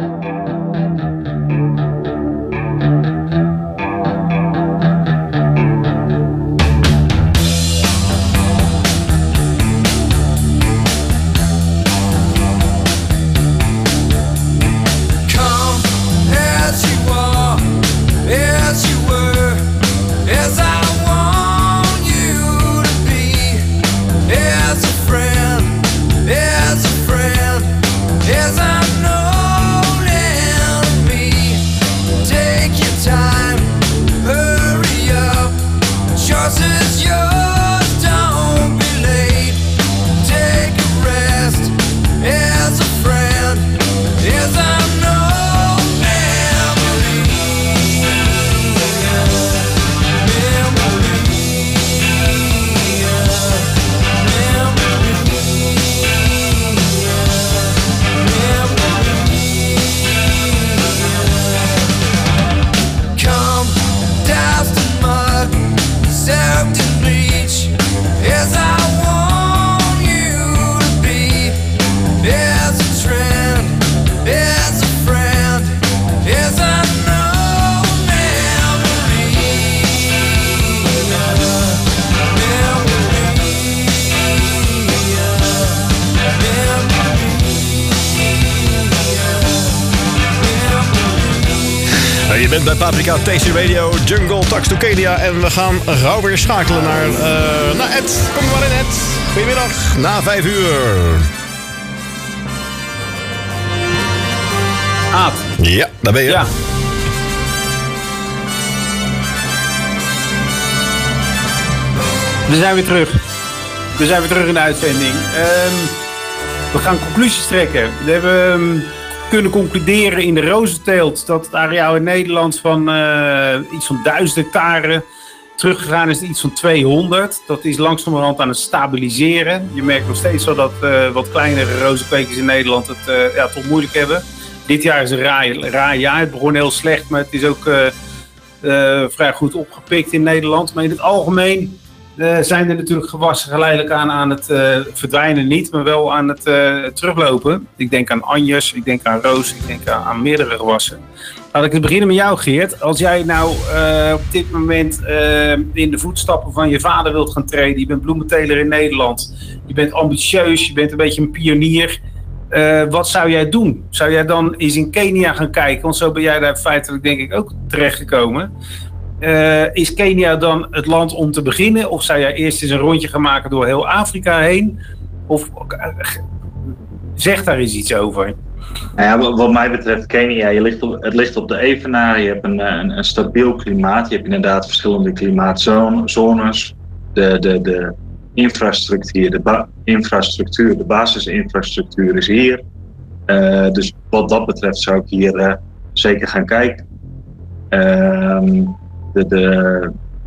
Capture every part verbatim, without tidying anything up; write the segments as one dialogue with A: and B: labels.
A: Je bent bij Paprika Tasty Radio, Jungle Talks to Kenia. En we gaan gauw weer schakelen naar, uh, naar Ed. Kom maar in, Ed. Goedemiddag, na vijf uur.
B: Aad.
A: Ja, daar ben je.
B: Ja. We zijn weer terug. We zijn weer terug in de uitzending. Um, we gaan conclusies trekken. We hebben um, kunnen concluderen in de rozenteelt dat het areaal in Nederland van uh, iets van duizend hectare teruggegaan is naar iets van tweehonderd. Dat is langzamerhand aan het stabiliseren. Je merkt nog steeds wel dat uh, wat kleinere rozenkwekers in Nederland het uh, ja, toch moeilijk hebben. Dit jaar is een raar, raar jaar. Het begon heel slecht, maar het is ook uh, uh, vrij goed opgepikt in Nederland. Maar in het algemeen uh, zijn er natuurlijk gewassen geleidelijk aan aan het uh, verdwijnen niet, maar wel aan het uh, teruglopen. Ik denk aan anjes, ik denk aan roos, ik denk aan, aan meerdere gewassen. Laat ik eens beginnen met jou, Geert. Als jij nou uh, op dit moment uh, in de voetstappen van je vader wilt gaan treden, je bent bloementeler in Nederland, je bent ambitieus, je bent een beetje een pionier. Uh, wat zou jij doen? Zou jij dan eens in Kenia gaan kijken? Want zo ben jij daar feitelijk denk ik ook terechtgekomen. Uh, is Kenia dan het land om te beginnen? Of zou jij eerst eens een rondje gaan maken door heel Afrika heen? Of uh, zeg daar eens iets over.
C: Nou ja, wat mij betreft Kenia, je ligt op, het ligt op de evenaar. Je hebt een, een, een stabiel klimaat. Je hebt inderdaad verschillende klimaatzones. De, de, de infrastructuur, de, ba- infrastructuur, de basisinfrastructuur is hier. Uh, dus wat dat betreft zou ik hier uh, zeker gaan kijken. Uh, de, de,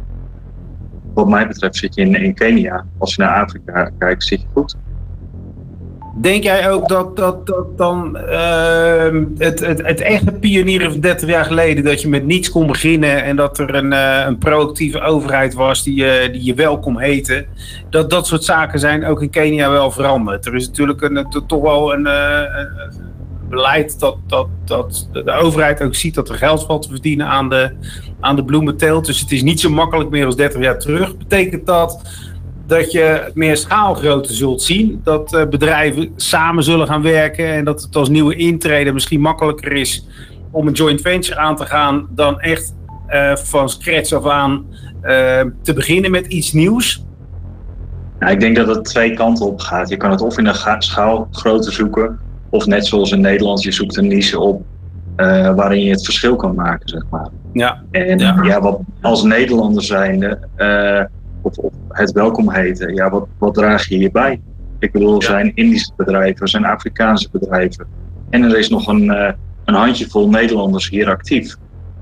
C: wat mij betreft zit je in, in Kenia. Als je naar Afrika kijkt, zit je goed.
B: Denk jij ook dat, dat, dat dan uh, het, het, het echte pionieren van dertig jaar geleden, dat je met niets kon beginnen en dat er een, uh, een proactieve overheid was die, uh, die je welkom heette, dat dat soort zaken zijn ook in Kenia wel veranderd? Er is natuurlijk een, toch wel een, uh, een beleid dat, dat, dat de overheid ook ziet dat er geld valt te verdienen aan de, aan de bloementeelt. Dus het is niet zo makkelijk meer als dertig jaar terug. Betekent dat dat je meer schaalgrootte zult zien, dat uh, bedrijven samen zullen gaan werken en dat het als nieuwe intrede misschien makkelijker is om een joint venture aan te gaan dan echt uh, van scratch af aan uh, te beginnen met iets nieuws?
C: Nou, ik denk dat het twee kanten op gaat. Je kan het of in een ga- schaalgrootte zoeken, of net zoals in Nederland, je zoekt een niche op uh, waarin je het verschil kan maken, zeg maar.
B: Ja.
C: En
B: ja.
C: ja, wat als Nederlander zijnde, uh, Of, of het welkom heten. Ja, wat, wat draag je hierbij? Ik bedoel, er zijn Indische bedrijven, er zijn Afrikaanse bedrijven. En er is nog een, uh, een handjevol Nederlanders hier actief.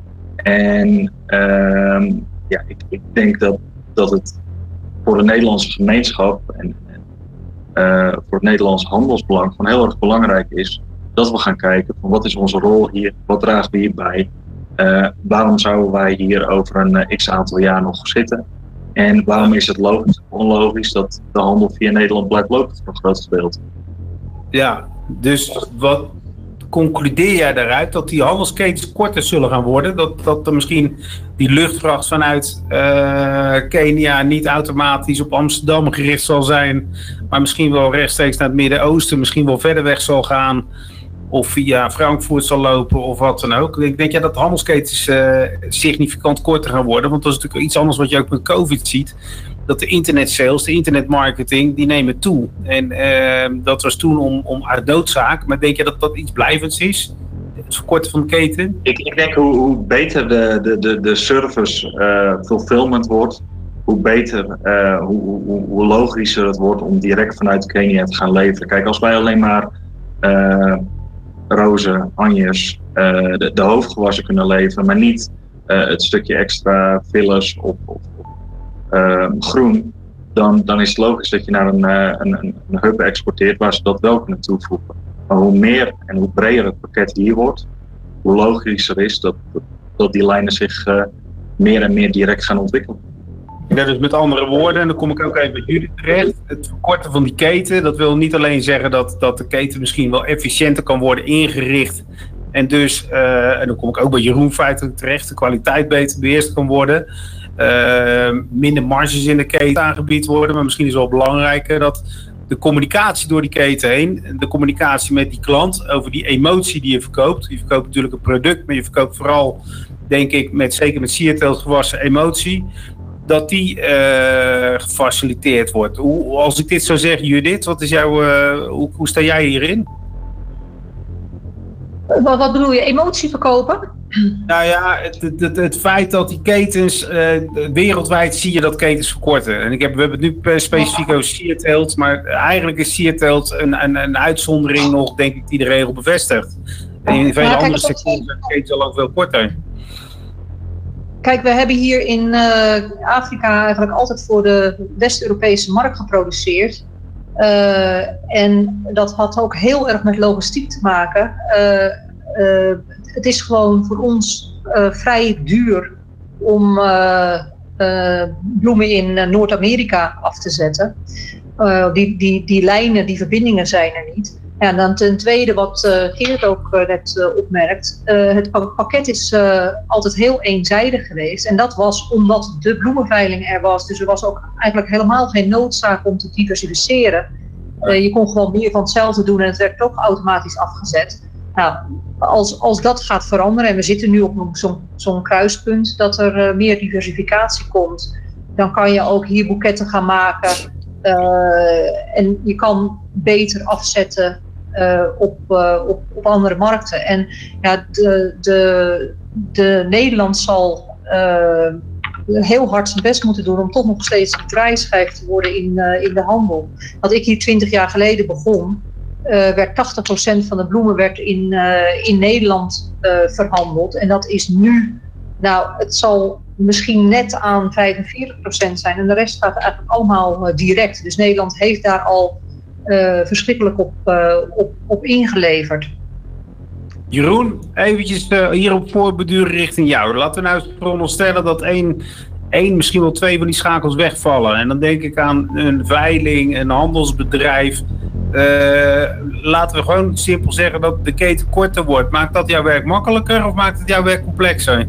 C: En uh, ja, ik, ik denk dat, dat het voor de Nederlandse gemeenschap en uh, voor het Nederlandse handelsbelang gewoon heel erg belangrijk is dat we gaan kijken van wat is onze rol hier, wat dragen we hierbij, uh, waarom zouden wij hier over een uh, x aantal jaar nog zitten. En waarom is het logisch of onlogisch dat de handel via Nederland blijft lopen voor een groot gedeelte?
B: Ja, dus wat concludeer jij daaruit dat die handelsketens korter zullen gaan worden? Dat, dat er misschien die luchtvracht vanuit uh, Kenia niet automatisch op Amsterdam gericht zal zijn, maar misschien wel rechtstreeks naar het Midden-Oosten, misschien wel verder weg zal gaan, of via Frankfurt zal lopen of wat dan ook. Ik denk ja, dat de handelsketens uh, significant korter gaan worden, want dat is natuurlijk iets anders wat je ook met COVID ziet. Dat de internetsales, de internetmarketing, die nemen toe. En uh, dat was toen om, om uit noodzaak. Maar denk je dat dat iets blijvends is? Het verkorten van de keten?
C: Ik, ik denk hoe, hoe beter de, de, de, de service uh, fulfillment wordt, hoe beter, uh, hoe, hoe, hoe logischer het wordt om direct vanuit Kenia te gaan leveren. Kijk, als wij alleen maar uh, rozen, anjers, uh, de, de hoofdgewassen kunnen leveren, maar niet uh, het stukje extra fillers of, of Uh, groen, dan, dan is het logisch dat je naar een, uh, een, een hub exporteert waar ze dat wel kunnen toevoegen. Maar hoe meer en hoe breder het pakket hier wordt, hoe logischer is dat, dat die lijnen zich uh, meer en meer direct gaan ontwikkelen.
B: Ja, dus met andere woorden, en dan kom ik ook even bij jullie terecht, het verkorten van die keten, dat wil niet alleen zeggen dat, dat de keten misschien wel efficiënter kan worden ingericht en dus, uh, en dan kom ik ook bij Jeroen feitelijk terecht, de kwaliteit beter beheerst kan worden. Uh, minder marges in de keten aangebied worden, maar misschien is het wel belangrijker dat de communicatie door die keten heen, de communicatie met die klant over die emotie die je verkoopt. Je verkoopt natuurlijk een product, maar je verkoopt vooral, denk ik, met, zeker met sierteelt gewassen emotie, dat die uh, gefaciliteerd wordt. Hoe, als ik dit zou zeggen, Judith, wat is jouw, uh, hoe, hoe sta jij hierin?
D: Wat, wat bedoel je, emotie verkopen?
B: Nou ja, het, het, het feit dat die ketens, uh, wereldwijd zie je dat ketens verkorten. En ik heb, we hebben het nu specifiek over sierteelt, maar eigenlijk is sierteelt een, een, een uitzondering nog, denk ik, die de regel bevestigt. En in vele andere sectoren zijn de ketens al ook veel korter.
D: Kijk, we hebben hier in uh, Afrika eigenlijk altijd voor de West-Europese markt geproduceerd. Uh, en dat had ook heel erg met logistiek te maken. Uh, uh, het is gewoon voor ons uh, vrij duur om uh, uh, bloemen in uh, Noord-Amerika af te zetten. Uh, die, die, die lijnen, die verbindingen zijn er niet. Ja, en dan ten tweede, wat uh, Geert ook uh, net uh, opmerkt, uh, het pakket is uh, altijd heel eenzijdig geweest. En dat was omdat de bloemenveiling er was. Dus er was ook eigenlijk helemaal geen noodzaak om te diversificeren. Uh, je kon gewoon meer van hetzelfde doen en het werd ook automatisch afgezet. Nou, als, als dat gaat veranderen, en we zitten nu op zo'n zo'n kruispunt, dat er uh, meer diversificatie komt, dan kan je ook hier boeketten gaan maken. Uh, en je kan beter afzetten uh, op, uh, op, op andere markten. En ja, de, de, de Nederland zal uh, heel hard zijn best moeten doen om toch nog steeds een draaischijf te worden in, uh, in de handel. Want ik hier twintig jaar geleden begon, uh, werd tachtig procent van de bloemen werd in, uh, in Nederland uh, verhandeld. En dat is nu, nou, het zal misschien net aan vijfenveertig procent zijn en de rest gaat eigenlijk allemaal uh, direct. Dus Nederland heeft daar al uh, verschrikkelijk op, uh, op, op ingeleverd.
B: Jeroen, eventjes uh, hierop voorbeduren richting jou. Laten we nou eens veronderstellen dat één, één, misschien wel twee van die schakels wegvallen. En dan denk ik aan een veiling, een handelsbedrijf. Uh, laten we gewoon simpel zeggen dat de keten korter wordt. Maakt dat jouw werk makkelijker of maakt het jouw werk complexer?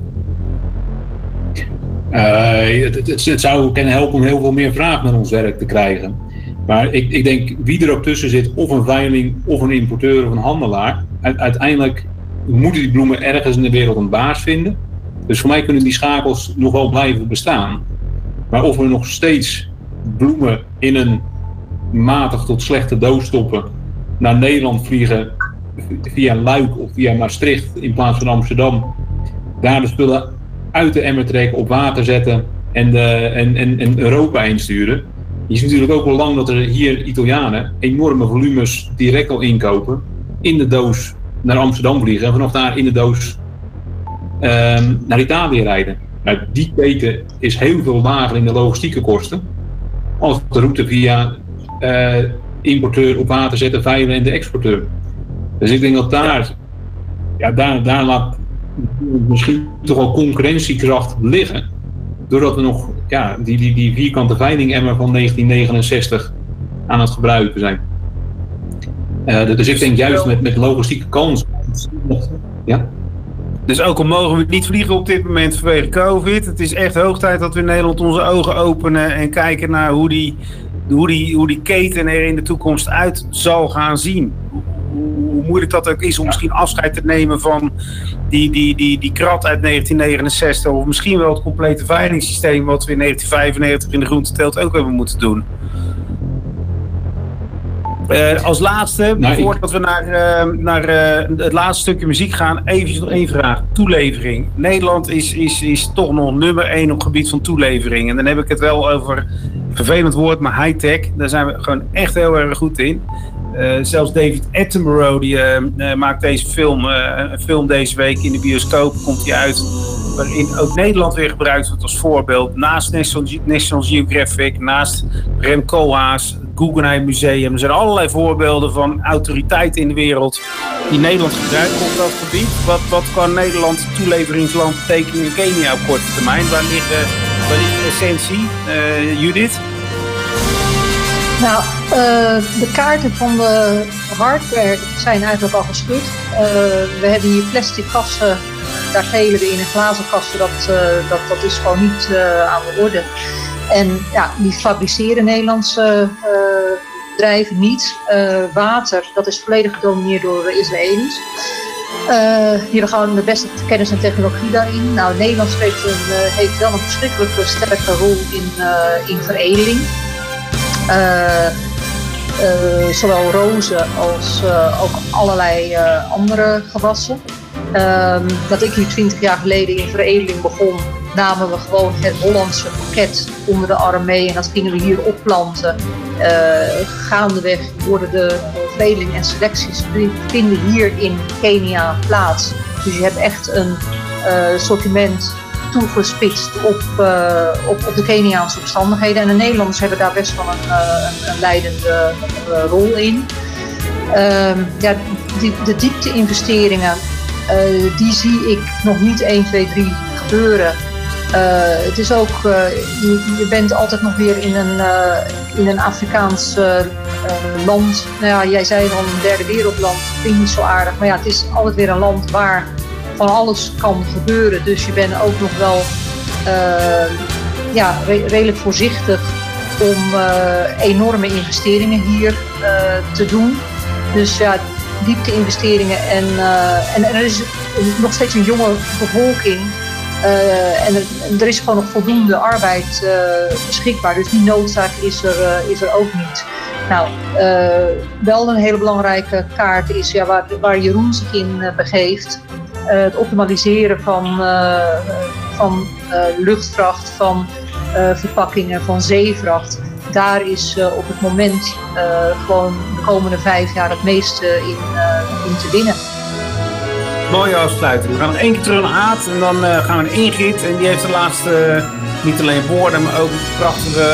E: Uh, het, het, het zou kunnen helpen om heel veel meer vraag naar ons werk te krijgen. Maar ik, ik denk, wie er ook tussen zit, of een veiling, of een importeur, of een handelaar, uiteindelijk moeten die bloemen ergens in de wereld een baas vinden. Dus voor mij kunnen die schakels nog wel blijven bestaan. Maar of we nog steeds bloemen in een matig tot slechte doos stoppen, naar Nederland vliegen via Luik of via Maastricht in plaats van Amsterdam, daar de spullen uit de emmer trekken, op water zetten en, de, en, en, en Europa insturen. Je ziet natuurlijk ook wel lang dat er hier Italianen enorme volumes direct al inkopen, in de doos naar Amsterdam vliegen en vanaf daar in de doos um, naar Italië rijden. Nou, die keten is heel veel lager in de logistieke kosten als de route via uh, importeur op water zetten, veilen en de exporteur. Dus ik denk dat daar, ja, daar, daar laat misschien toch wel concurrentiekracht liggen. Doordat we nog ja, die, die, die vierkante veiling-emmer van negentien negenenzestig aan het gebruiken zijn. Uh, dus ik denk juist met, met logistieke kans Ja?
B: Dus ook al mogen we niet vliegen op dit moment vanwege COVID. Het is echt hoog tijd dat we in Nederland onze ogen openen en kijken naar hoe die, hoe die, hoe die keten er in de toekomst uit zal gaan zien. Hoe moeilijk dat ook is om misschien afscheid te nemen van die, die, die, die krat uit negentien negenenzestig. Of misschien wel het complete veilingssysteem wat we in negentien vijfennegentig in de groenteteelt ook hebben moeten doen. Uh, als laatste, nou, voordat ik... we naar, uh, naar uh, het laatste stukje muziek gaan, even nog één vraag. Toelevering. Nederland is, is, is toch nog nummer één op het gebied van toelevering. En dan heb ik het wel over, vervelend woord, maar high-tech. Daar zijn we gewoon echt heel erg goed in. Uh, zelfs David Attenborough die, uh, uh, maakt deze film, uh, een film deze week in de bioscoop, komt hij uit, waarin ook Nederland weer gebruikt wordt als voorbeeld. Naast National, Ge- National Geographic, naast Rem Koolhaas, het Guggenheim Museum. Er zijn allerlei voorbeelden van autoriteiten in de wereld die Nederland gebruiken op dat gebied. Wat, wat kan Nederland toeleveringsland betekenen in Kenia op korte termijn? Waar ligt de, waar ligt de essentie, uh, Judith?
D: Nou, uh, de kaarten van de hardware zijn eigenlijk al geschud. Uh, we hebben hier plastic kassen, daar telen we in en glazen kassen, dat, uh, dat, dat is gewoon niet uh, aan de orde. En ja, die fabriceren Nederlandse uh, bedrijven niet. Uh, water, dat is volledig gedomineerd door de Israëli's. Uh, die hebben gewoon de beste kennis en technologie daarin. Nou, Nederland speelt een, uh, heeft wel een verschrikkelijke sterke rol in, uh, in veredeling. Uh, uh, zowel rozen als uh, ook allerlei uh, andere gewassen. Uh, dat ik hier twintig jaar geleden in veredeling begon, namen we gewoon het Hollandse pakket onder de arm mee en dat gingen we hier opplanten. Uh, gaandeweg worden de veredeling en selecties vinden hier in Kenia plaats. Dus je hebt echt een uh, sortiment toegespitst op, uh, op, op de Keniaanse omstandigheden. En de Nederlanders hebben daar best wel een, uh, een, een leidende uh, rol in. Uh, ja, die, de diepte-investeringen, uh, die zie ik nog niet één, twee, drie gebeuren. Uh, het is ook, uh, je, je bent altijd nog weer in een, uh, in een Afrikaans uh, uh, land. Nou ja, jij zei al een derde wereldland, vind ik niet zo aardig. Maar ja, het is altijd weer een land waar van alles kan gebeuren. Dus je bent ook nog wel uh, ja, re- redelijk voorzichtig om uh, enorme investeringen hier uh, te doen. Dus ja, diepte-investeringen en, uh, en, en er is nog steeds een jonge bevolking. Uh, en er, er is gewoon nog voldoende arbeid uh, beschikbaar. Dus die noodzaak is er, uh, is er ook niet. Nou, uh, wel een hele belangrijke kaart is ja, waar, waar Jeroen zich in uh, begeeft. Uh, het optimaliseren van, uh, van uh, luchtvracht, van uh, verpakkingen, van zeevracht. Daar is uh, op het moment uh, gewoon de komende vijf jaar het meeste in, uh, in te winnen.
B: Mooie afsluiting. We gaan nog één keer terug naar Aad en dan uh, gaan we naar Ingrid. En die heeft de laatste, uh, niet alleen woorden, maar ook prachtige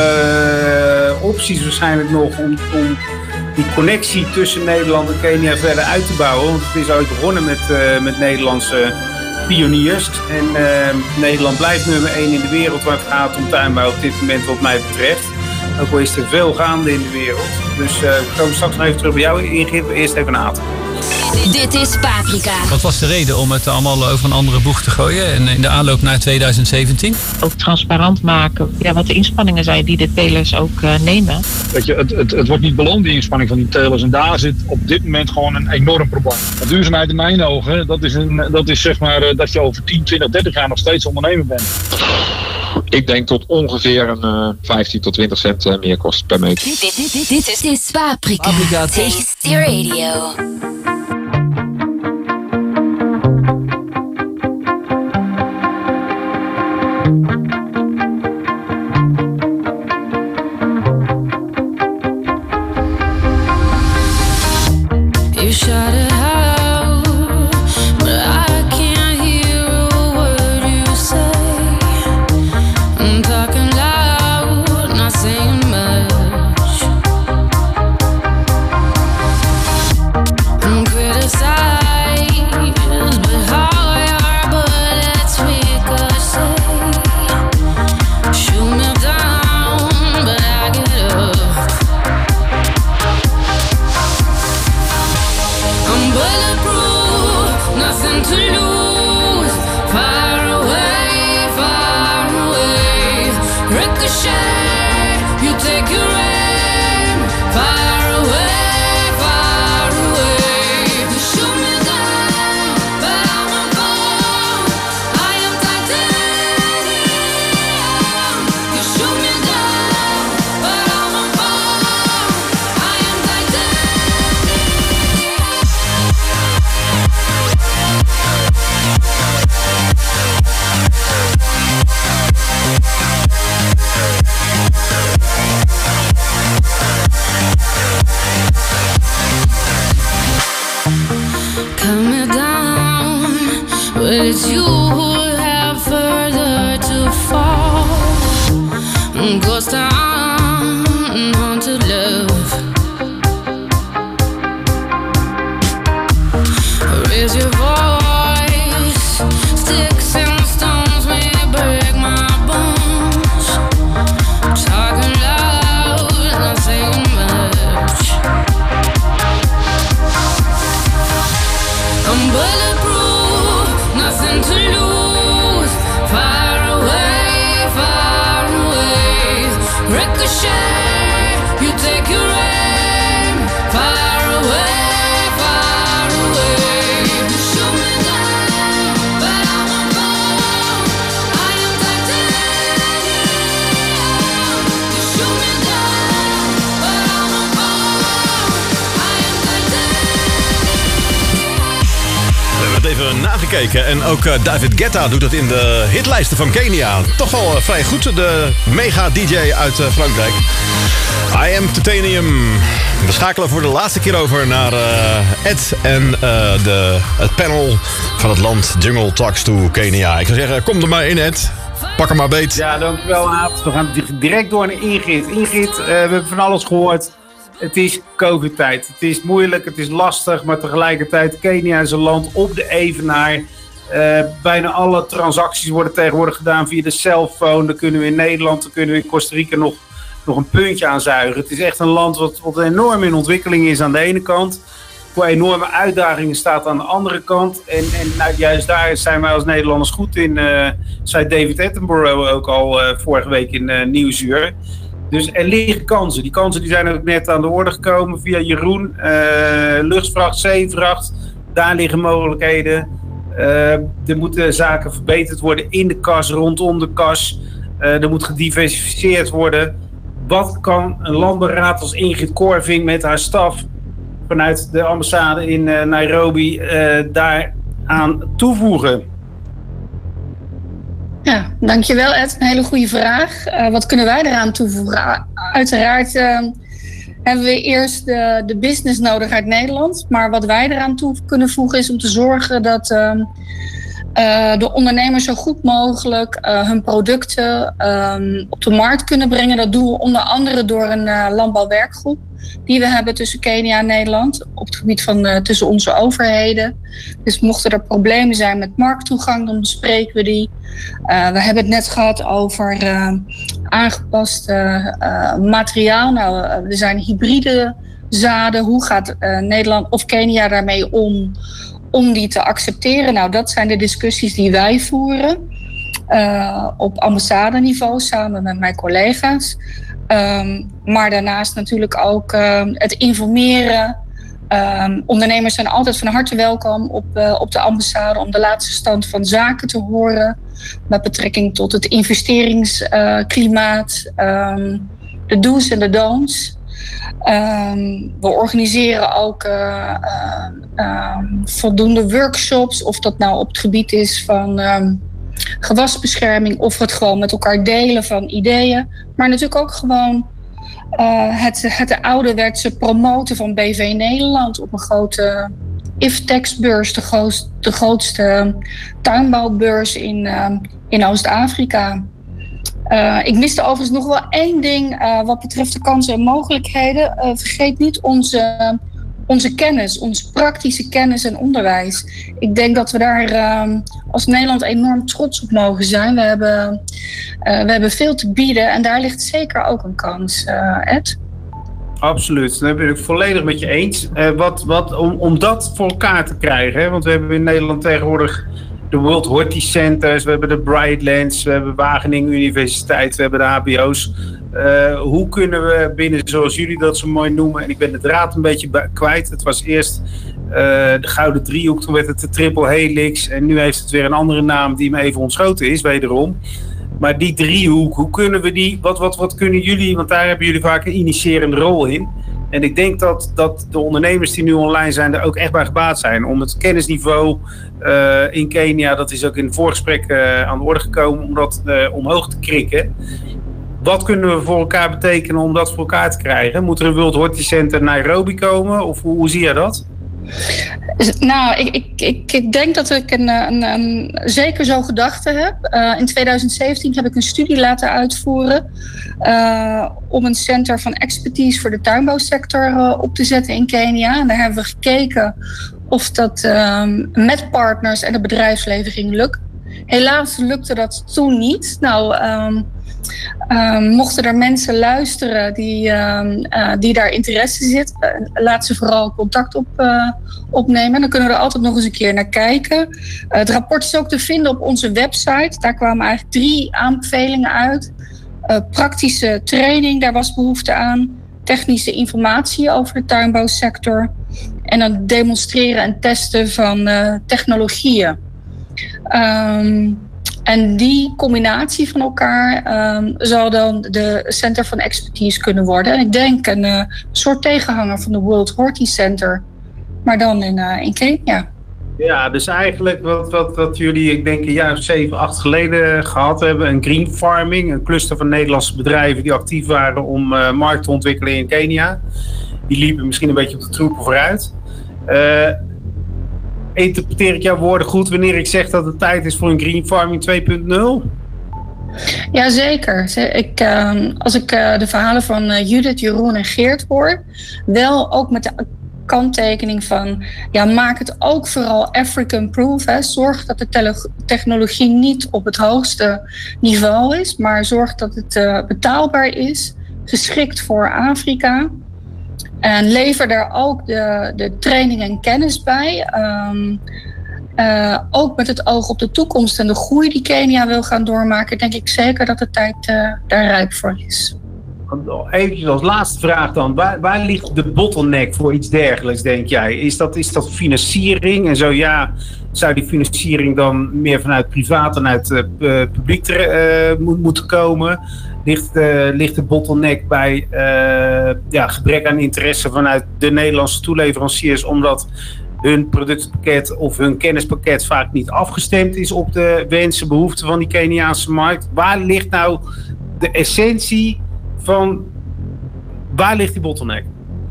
B: uh, opties waarschijnlijk nog om, om die connectie tussen Nederland en Kenia verder uit te bouwen. Want het is ooit begonnen met, uh, met Nederlandse pioniers. En uh, Nederland blijft nummer één in de wereld waar het gaat om tuinbouw op dit moment wat mij betreft. Ook al is er veel gaande in de wereld. Dus uh, we komen straks nog even terug bij jou, Ingrid. Eerst even naar Aad.
F: Dit is Paprika.
G: Wat was de reden om het allemaal over een andere boeg te gooien en in de aanloop naar twintig zeventien?
H: Ook transparant maken ja, wat de inspanningen zijn die de telers ook uh, nemen.
I: Weet je, het, het, het wordt niet beloond, die inspanning van die telers. En daar zit op dit moment gewoon een enorm probleem. De duurzaamheid in mijn ogen, dat is, een, dat is zeg maar uh, dat je over tien, twintig, dertig jaar nog steeds ondernemer bent.
J: Ik denk tot ongeveer een uh, vijftien tot twintig cent uh, meer kost per meter.
F: Dit, dit, dit, dit, is, dit is Paprika. Paprika. Tasty Radio.
K: You shot it out, but I can't hear a word you say. I'm talking loud, not saying much. I'm but it's you who have further to fall. Ghost town, haunted love. Raise your voice, sticks and stones may break my bones. Talking loud, not saying much. I'm bulletproof, nothing to lose. Far away, far away. Ricochet, you take your aim. Far away, far away. Shoot me down, but I won't fall. I am titanium. You shoot me down, but I won't fall. I am
A: We hebben het even nagekeken en ook uh, David Guetta doet het in de hitlijsten van Kenia. Toch wel uh, vrij goed, de mega-D J uit uh, Frankrijk. I Am Titanium. We schakelen voor de laatste keer over naar uh, Ed en uh, de, het panel van het land Jungle Talks to Kenia. Ik zou zeggen, kom er maar in, Ed. Pak hem maar beet.
B: Ja, dankjewel, Aad. We gaan direct door naar Ingrid. Ingrid, uh, we hebben van alles gehoord. Het is COVID-tijd. Het is moeilijk, het is lastig, maar tegelijkertijd Kenia is een land op de evenaar. Uh, bijna alle transacties worden tegenwoordig gedaan via de cellphone. Dan kunnen we in Nederland, dan kunnen we in Costa Rica nog, nog een puntje aanzuigen. Het is echt een land wat, wat enorm in ontwikkeling is aan de ene kant. Voor enorme uitdagingen staat aan de andere kant. En, en nou, juist daar zijn wij als Nederlanders goed in. Uh, zei David Attenborough ook al uh, vorige week in uh, Nieuwsuur. Dus er liggen kansen. Die kansen die zijn ook net aan de orde gekomen via Jeroen. Uh, luchtvracht, zeevracht. Daar liggen mogelijkheden. Uh, er moeten zaken verbeterd worden in de kas, rondom de kas. Uh, er moet gediversifieerd worden. Wat kan een landberaad als Ingrid Korving met haar staf vanuit de ambassade in uh, Nairobi uh, daaraan toevoegen?
L: Ja, dankjewel Ed. Een hele goede vraag. Uh, wat kunnen wij eraan toevoegen? Uiteraard uh, hebben we eerst de, de business nodig uit Nederland. Maar wat wij eraan toe kunnen voegen is om te zorgen dat uh, uh, de ondernemers zo goed mogelijk uh, hun producten um, op de markt kunnen brengen. Dat doen we onder andere door een uh, landbouwwerkgroep die we hebben tussen Kenia en Nederland op het gebied van uh, tussen onze overheden. Dus mochten er problemen zijn met markttoegang, dan bespreken we die. Uh, we hebben het net gehad over uh, aangepast uh, uh, materiaal. Nou, uh, er zijn hybride zaden. Hoe gaat uh, Nederland of Kenia daarmee om, om die te accepteren? Nou, dat zijn de discussies die wij voeren uh, op ambassadeniveau samen met mijn collega's. Um, maar daarnaast natuurlijk ook uh, het informeren. Um, ondernemers zijn altijd van harte welkom op, uh, op de ambassade om de laatste stand van zaken te horen. Met betrekking tot het investeringsklimaat, uh, um, de do's en de don'ts. Um, we organiseren ook uh, uh, um, voldoende workshops, of dat nou op het gebied is van um, gewasbescherming of het gewoon met elkaar delen van ideeën. Maar natuurlijk ook gewoon uh, het, het ouderwetse promoten van B V Nederland op een grote I F T E X-beurs, de, grootste, de grootste tuinbouwbeurs in, uh, in Oost-Afrika. Uh, ik miste overigens nog wel één ding uh, wat betreft de kansen en mogelijkheden. Uh, vergeet niet onze, onze kennis, onze praktische kennis en onderwijs. Ik denk dat we daar uh, als Nederland enorm trots op mogen zijn. We hebben, uh, we hebben veel te bieden en daar ligt zeker ook een kans, uh, Ed.
B: Absoluut, daar ben ik volledig met je eens. Uh, wat, wat, om, om dat voor elkaar te krijgen, hè? Want we hebben in Nederland tegenwoordig de World Horti Centers, we hebben de Brightlands, we hebben Wageningen Universiteit, we hebben de H B O's. Uh, hoe kunnen we binnen, zoals jullie dat zo mooi noemen, en ik ben de draad een beetje kwijt. Het was eerst uh, de Gouden Driehoek, toen werd het de Triple Helix en nu heeft het weer een andere naam die me even ontschoten is, wederom. Maar die driehoek, hoe kunnen we die, wat, wat, wat kunnen jullie, want daar hebben jullie vaak een initiërende rol in. En ik denk dat, dat de ondernemers die nu online zijn er ook echt bij gebaat zijn. Om het kennisniveau uh, in Kenia, dat is ook in het voorgesprek uh, aan de orde gekomen, om dat uh, omhoog te krikken. Wat kunnen we voor elkaar betekenen om dat voor elkaar te krijgen? Moet er een World Horti Center Nairobi komen? Of hoe, hoe zie je dat?
L: Nou, ik, ik, ik, ik denk dat ik een, een, een zeker zo'n gedachte heb. Uh, in tweeduizend zeventien heb ik een studie laten uitvoeren uh, om een center van expertise voor de tuinbouwsector uh, op te zetten in Kenia. En daar hebben we gekeken of dat um, met partners en het bedrijfsleven ging lukken. Helaas lukte dat toen niet. Nou, um, um, mochten er mensen luisteren die, um, uh, die daar interesse zit, uh, laat ze vooral contact op, uh, opnemen. Dan kunnen we er altijd nog eens een keer naar kijken. Uh, het rapport is ook te vinden op onze website. Daar kwamen eigenlijk drie aanbevelingen uit. Uh, praktische training, daar was behoefte aan. Technische informatie over de tuinbouwsector. En dan demonstreren en testen van uh, technologieën. Um, en die combinatie van elkaar um, zal dan de Center van Expertise kunnen worden. En ik denk een uh, soort tegenhanger van de World Horti Center, maar dan in, uh, in Kenia.
B: Ja, dus eigenlijk wat, wat, wat jullie, ik denk een jaar of zeven, acht geleden gehad hebben. Een green farming, een cluster van Nederlandse bedrijven die actief waren om uh, markt te ontwikkelen in Kenia. Die liepen misschien een beetje op de troepen vooruit. Uh, interpreteer ik jouw woorden goed wanneer ik zeg dat het tijd is voor een green farming twee punt nul?
L: Jazeker. Ik, uh, als ik uh, de verhalen van uh, Judith, Jeroen en Geert hoor, wel ook met de kanttekening van, ja, maak het ook vooral African-proof. Hè. Zorg dat de tele- technologie niet op het hoogste niveau is, maar zorg dat het uh, betaalbaar is, geschikt voor Afrika. En lever daar ook de, de training en kennis bij. Um, uh, ook met het oog op de toekomst en de groei die Kenia wil gaan doormaken, denk ik zeker dat de tijd uh, daar rijp voor is.
B: Even als laatste vraag dan. Waar, waar ligt de bottleneck voor iets dergelijks, denk jij? Is dat, is dat financiering? En zo ja, zou die financiering dan meer vanuit privaat en uit uh, publiek uh, moet, moeten komen? Ligt, uh, ligt de bottleneck bij uh, ja, gebrek aan interesse vanuit de Nederlandse toeleveranciers, omdat hun productpakket of hun kennispakket vaak niet afgestemd is op de wensen, behoeften van die Keniaanse markt? Waar ligt nou de essentie van, waar ligt die bottleneck?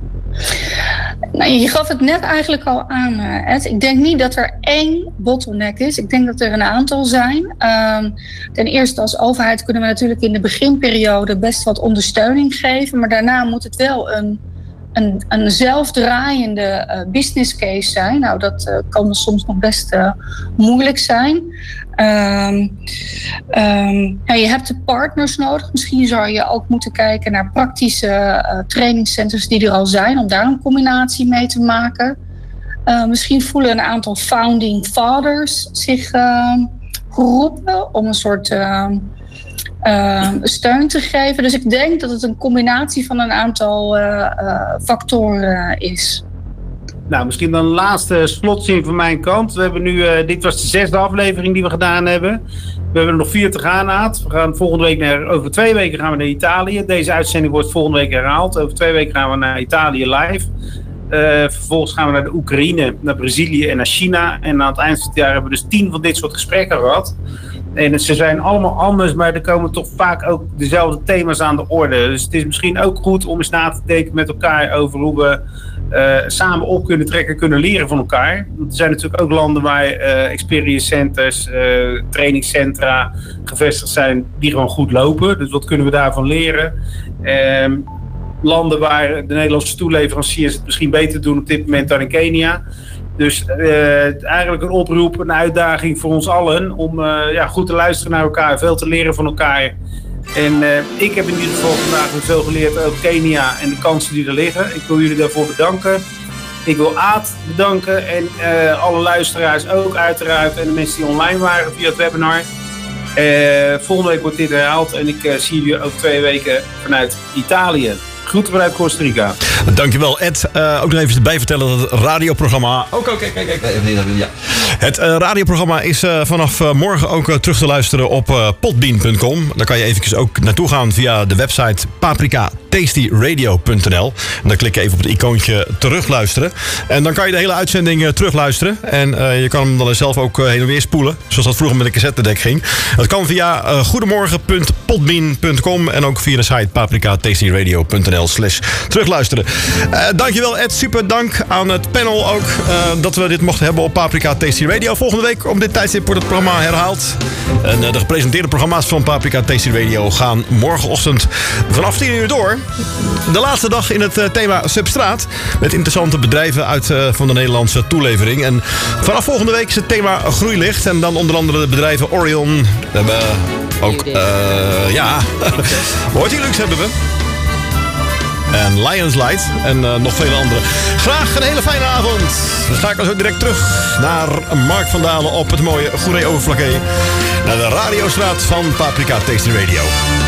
L: Nou, je gaf het net eigenlijk al aan, Ed. Ik denk niet dat er één bottleneck is. Ik denk dat er een aantal zijn. Um, ten eerste als overheid kunnen we natuurlijk in de beginperiode best wat ondersteuning geven. Maar daarna moet het wel een, een, een zelfdraaiende uh, business case zijn. Nou, dat uh, kan soms nog best uh, moeilijk zijn. Um, um, ja, je hebt de partners nodig. Misschien zou je ook moeten kijken naar praktische uh, trainingscenters die er al zijn, om daar een combinatie mee te maken. Uh, misschien voelen een aantal founding fathers zich uh, geroepen om een soort uh, uh, steun te geven. Dus ik denk dat het een combinatie van een aantal uh, uh, factoren is.
B: Nou, misschien dan een laatste slotzin van mijn kant. We hebben nu, uh, dit was de zesde aflevering die we gedaan hebben. We hebben er nog vier te gaan, Aad. We gaan volgende week naar, over twee weken gaan we naar Italië. Deze uitzending wordt volgende week herhaald. Over twee weken gaan we naar Italië live. Uh, vervolgens gaan we naar de Oekraïne, naar Brazilië en naar China. En aan het eind van het jaar hebben we dus tien van dit soort gesprekken gehad. En ze zijn allemaal anders, maar er komen toch vaak ook dezelfde thema's aan de orde. Dus het is misschien ook goed om eens na te denken met elkaar over hoe we uh, samen op kunnen trekken, kunnen leren van elkaar. Want er zijn natuurlijk ook landen waar uh, experience centers, uh, trainingscentra gevestigd zijn die gewoon goed lopen. Dus wat kunnen we daarvan leren? Um, landen waar de Nederlandse toeleveranciers het misschien beter doen op dit moment dan in Kenia. Dus uh, eigenlijk een oproep, een uitdaging voor ons allen om uh, ja, goed te luisteren naar elkaar, veel te leren van elkaar. En uh, ik heb in ieder geval vandaag weer veel geleerd over Kenia en de kansen die er liggen. Ik wil jullie daarvoor bedanken. Ik wil Aad bedanken en uh, alle luisteraars ook uiteraard en de mensen die online waren via het webinar. Uh, volgende week wordt dit herhaald en ik uh, zie jullie over twee weken vanuit Italië. Groeten vanuit Costa Rica.
A: Dankjewel, Ed. Uh, ook nog even bijvertellen dat het radioprogramma... Ook, oké, kijk, kijk. Ja. Het uh, radioprogramma is uh, vanaf uh, morgen ook uh, terug te luisteren op uh, podbean punt com. Daar kan je eventjes ook naartoe gaan via de website paprika tasty radio punt n l. En dan klik je even op het icoontje terugluisteren. En dan kan je de hele uitzending uh, terugluisteren. En uh, je kan hem dan zelf ook uh, heen en weer spoelen. Zoals dat vroeger met een cassettedek ging. Dat kan via uh, goedemorgen punt podbean punt com en ook via de site paprika tasty radio punt n l slash terugluisteren. Uh, dankjewel Ed, super dank aan het panel ook uh, dat we dit mochten hebben op Paprika Tasty Radio. Volgende week op dit tijdstip wordt het programma herhaald. En uh, de gepresenteerde programma's van Paprika Tasty Radio gaan morgenochtend vanaf tien uur door. De laatste dag in het uh, thema Substraat. Met interessante bedrijven uit uh, van de Nederlandse toelevering. En vanaf volgende week is het thema Groeilicht. En dan onder andere de bedrijven Orion. We hebben ook, uh, ja, Hortilux hebben we. En Lions Light. En uh, nog vele andere. Graag een hele fijne avond. We schakelen zo direct terug naar Mark van Dalen op het mooie Goeree Overflakkee. Naar de radiostraat van Paprika Tasty Radio.